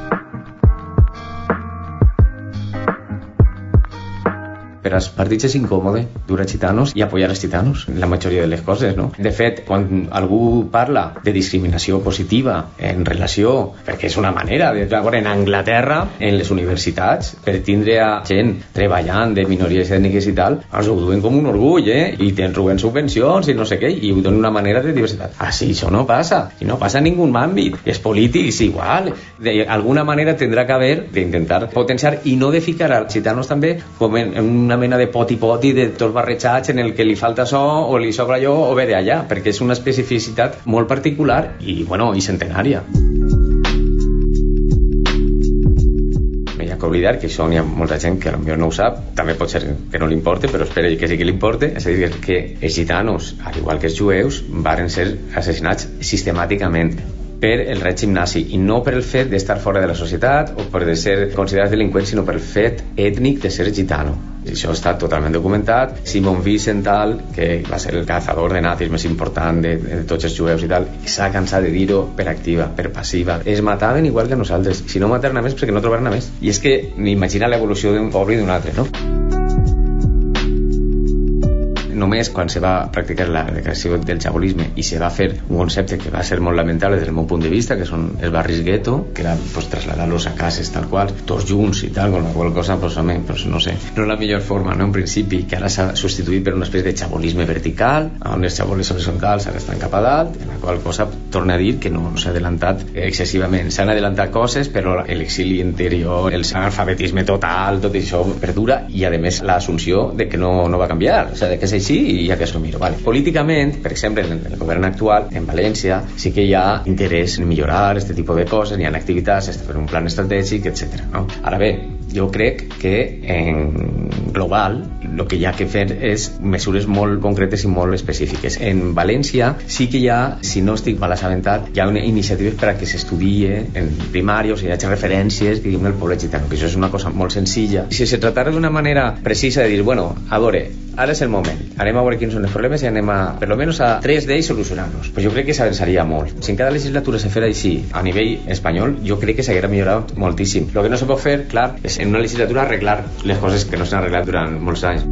Per als partits és incòmode dur a gitanos i apoyar els gitanos en la majoria de les coses, no? De fet, quan algú parla de discriminació positiva en relació, perquè és una manera de veure en Anglaterra, en les universitats, per tindre a gent treballant de minories ètniques i tal, els ho duen com un orgull, eh? I tens roben subvencions i no sé què, i ho donen una manera de diversitat. Ah, sí, això no passa, i no passa en ningú àmbit. És polític, és igual. D'alguna manera tindrà que haver d'intentar potenciar i no de ficar als gitanos també com en una una mena de poti-poti de tots barrejats en el que li falta això o li sobra allò o ve d'allà, perquè és una especificitat molt particular i, bueno, i centenària. No hi ha que oblidar que això n'hi ha molta gent que potser no ho sap, també pot ser que no li importe, però espera que sí que li importe, és a dir, que els gitanos, al igual que els jueus, varen ser assassinats sistemàticament per el règim nazi, i no per el fet d'estar fora de la societat o per de ser considerats delinqüents, sinó per el fet ètnic de ser gitano. I això està totalment documentat. Simon Wiesenthal, que va ser el cazador de nazis més important de, de tots els jueus i tal, s'ha cansat de dir-ho per activa, per passiva. Es mataven igual que nosaltres, si no mataven a més perquè no trobaven a més. I és que imagina l'evolució d'un poble i d'un altre, no? Només quan se va practicar la declaració del chabolisme i se va fer un concepte que va ser molt lamentable des del meu punt de vista, que són els barris gueto, que era pues, trasladar-los a cases tal qual, tots junts i tal, con la qual cosa pues, home, pues, no sé, no és la millor forma, no, en principi, que ara s'ha substituït per una espècie de chabolisme vertical, on els chabolis horitzontals ara estan cap a dalt, en la qual cosa torna a dir que no, no s'ha adelantat excessivament. S'han adelantat coses, però l'exili interior, el analfabetisme total, tot això perdura, i a més l'assumpció de que no, no va canviar, o sigui, que és així i hi ha que assumir-ho. Vale. Políticament, per exemple, en el govern actual, en València, sí que hi ha interès en millorar aquest tipus de coses, hi ha activitats, per un plan estratègic, etcètera. No? Ara bé, jo crec que en global el que hi ha que fer és mesures molt concretes i molt específiques. En València sí que hi ha, si no estic mal assabentat, hi ha iniciatives per a que s'estudie en primària, o sigui, hi hagi referències, diguem, el poble gitano, que això és una cosa molt senzilla. I si se tractara d'una manera precisa de dir, bueno, a veure, ara és el moment, anem a veure quins són els problemes i anem a, per lo menos a tres d'ells solucionar-los. Pues jo crec que s'avançaria molt. Si en cada legislatura se fera així, a nivell espanyol, jo crec que s'haguera millorat moltíssim. El que no se pot fer, clar, és en una legislatura arreglar les coses que no s'han arreglat durant molts anys.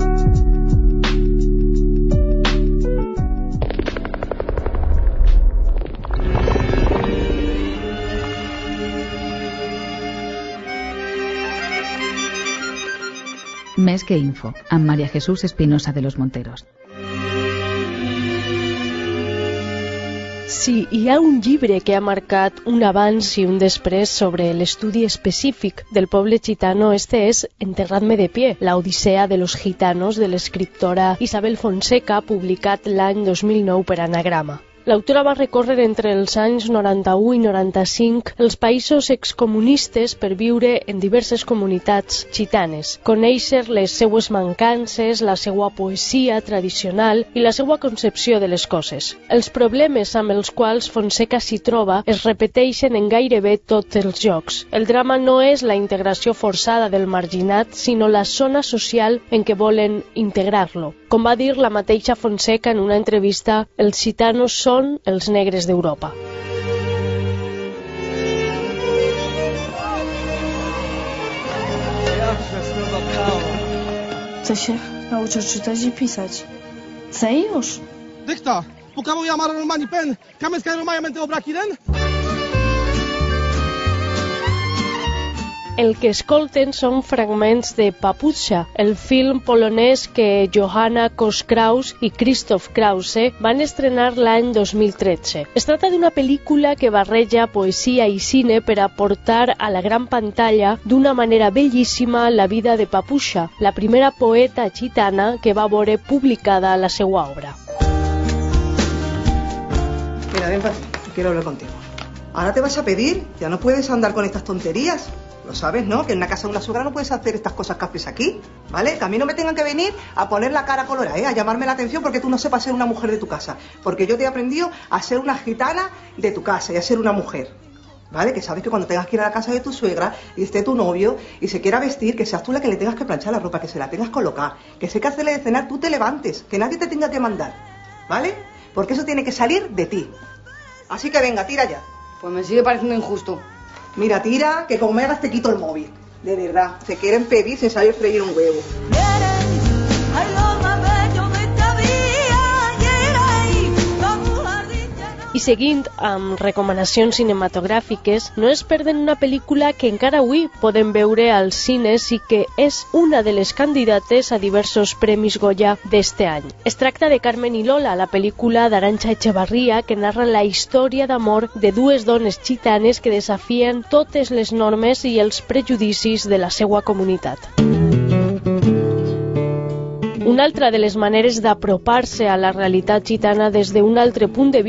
Més que info, amb María Jesús Espinosa de los Monteros.
Sí, hi ha un llibre que ha marcat un abans i un després sobre l'estudi específic del poble gitano. Este és Enterradme de pie, la odissea de los gitanos, de l'escriptora Isabel Fonseca, publicat l'any dos mil nou per Anagrama. l'autora va recórrer entre els anys noranta-u i noranta-cinc els països excomunistes per viure en diverses comunitats gitanes, conèixer les seues mancances, la seua poesia tradicional i la seua concepció de les coses. Els problemes amb els quals Fonseca s'hi troba es repeteixen en gairebé tots els jocs. El drama no és la integració forçada del marginat, sinó la zona social en què volen integrar-lo. Com va dir la mateixa Fonseca en una entrevista, els gitanos són els negres d'Europa.
Cześć, nauczysz czytać i pisać. Chce już?
Dykta, pukawał ja maro romani pen, kamieska romaja mente obrakiren?
El que escolten són fragments de Papusha, el film polonès que Johanna Kosz-Kraus i Krzysztof Krause van estrenar l'any dos mil tretze. Es tracta d'una pel·lícula que barreja poesia i cine per aportar a la gran pantalla d'una manera bellíssima la vida de Papusha, la primera poeta gitana que va veure publicada la seva obra.
Mira, ven para aquí, quiero hablar contigo. Ahora te vas a pedir, ya no puedes andar con estas tonterías. Lo sabes, ¿no? Que en una casa de una suegra no puedes hacer estas cosas que haces aquí, ¿vale? Que a mí no me tengan que venir a poner la cara colorada, ¿eh? A llamarme la atención porque tú no sepas ser una mujer de tu casa. Porque yo te he aprendido a ser una gitana de tu casa y a ser una mujer, ¿vale? Que sabes que cuando tengas que ir a la casa de tu suegra y esté tu novio y se quiera vestir, que seas tú la que le tengas que planchar la ropa, que se la tengas colocada, que sé que hacerle de cenar tú te levantes, que nadie te tenga que mandar, ¿vale? Porque eso tiene que salir de ti. Así que venga, tira ya.
Pues me sigue pareciendo injusto.
Mira, tira, que como me hagas te quito el móvil. De verdad, se quieren pedir sin saber freír un huevo.
I seguint amb recomanacions cinematogràfiques, no es perden una pel·lícula que encara avui podem veure als cines i que és una de les candidates a diversos Premis Goya d'este any. Es tracta de Carmen i Lola, la pel·lícula d'Arantxa Echevarría que narra la història d'amor de dues dones gitanes que desafien totes les normes i els prejudicis de la seva comunitat. Una altra de les maneres d'apropar-se a la realitat gitana des d'un altre punt de vista